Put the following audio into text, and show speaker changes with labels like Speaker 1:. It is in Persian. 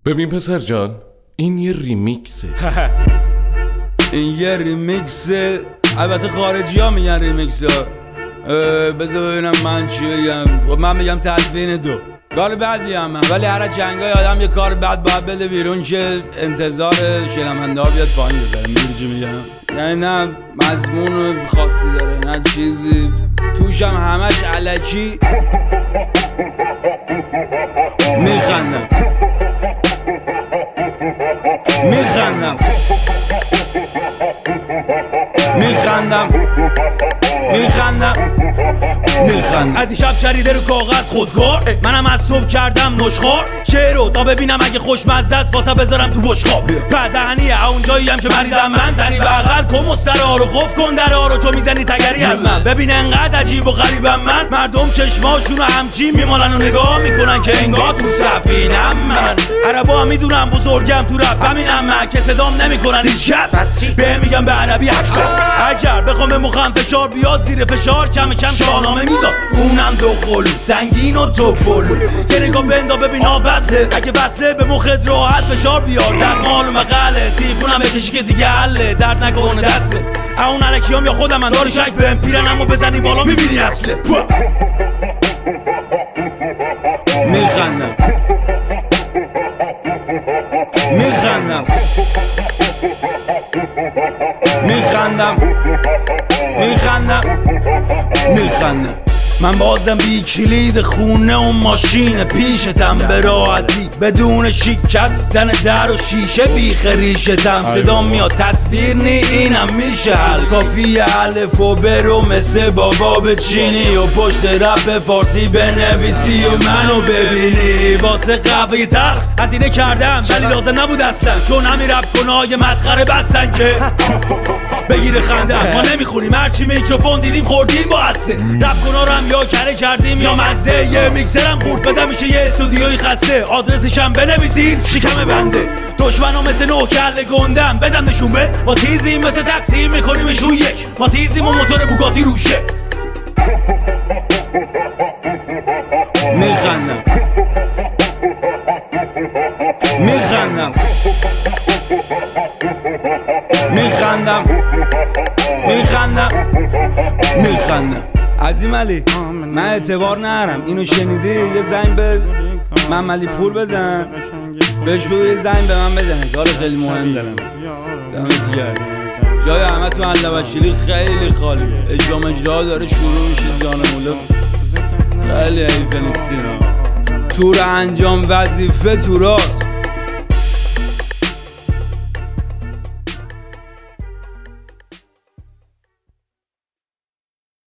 Speaker 1: ببین پسر جان، این یه ریمیکسه.
Speaker 2: این یه ریمیکسه. البته خارجی ها میگن ریمیکس ها. بذار ببینم من چی بگم. من میگم تدوین دو. کار بدی هم من، ولی هر جنگای آدم یه کار بد باید بده بیرون که انتظار شنونده ها بیاد پایین بذاره. میدونی چی میگم؟ یعنی نه مضمون خاصی داره نه چیزی، توش هم همش الکی میخندم میخندم میخندم میخندم میخندم. ادی شب چریده رو کاغذ خودکار، منم از صبح کردم نشخار شعر رو تا ببینم اگه خوشمزه است واسه بذارم تو بشقاب. بدهنیه اونجایی هم که مریضم من، زنی بغل کن مسترها رو قفل کن درها رو، تو میزنی تگری از من. ببین انقدر عجیب و غریبم من، مردم چشماشونو همچین میمالن و نگاه میکنن که انگار تو سفینم من. عربا هم میدونم بزرگم تو رپ، همینم من که صدام نمیکنن هیچ کس. به میگم به عربی اکبر، اگر بخوام به مخم فشار بیاد زیر فشار کم کم شاهنامه میذار. اونم دو قلو سنگین و تو پلو که نگاه بندا ببین ها وصله، اگه وصله به مخت راحت فشار بیار. در مال و مقاله سیفونم بکشی که دیگه حله، درد نکنه دسته اون علکیام یا خودم من داری شک بهم پیرن، اما بزنی بالا میبینی اصله. میخندم میخندم میخندم میخندم میخندم. من بازم بی کلید خونه و ماشین پیشتم به راحتی بدون شکستن در و شیشه بیخ ریشتم. صدا میاد تصویر نی اینم میشه حل، کافی الف و برو مثل بابا بچینی و پشت رپ فارسی بنویسی و منو ببینی. واسه قهوه تلخ هزینه کردم ولی لازم نبود اصلا، چون همین رپ کنای مسخره بستن که بگیره خندم. ما نمیخونیم هرچی میکروفون دیدیم خوردیم با هسته. رپ کنا رو هم یا کره کردیم یا مزه، یه میکسرم خورد بدم میشه یه استودیوی خسته. آدرسشم بنویسین شکم بنده، دشمنو مثل نو کله گندم بدم نشون به. ما تیزیم مثل تقسیم میکنیمش رو یک، ما تیزیم و موتور بوگاتی روشه. میخندم میخندم میخندم میخندم میخندم. عظیم علی من اعتبار نرم، اینو شنیدی یه زنگ به محمدی پور بزن بهش بگو یه زنگ به من بزنه، کار خیلی مهم دارم. دمت گرم. جای همه تو اندوشیلی خیلی خالیه، اجرا داره شروع میشه. جانموله خیلی حیف نیستین، تور انجام وظیفه تو راست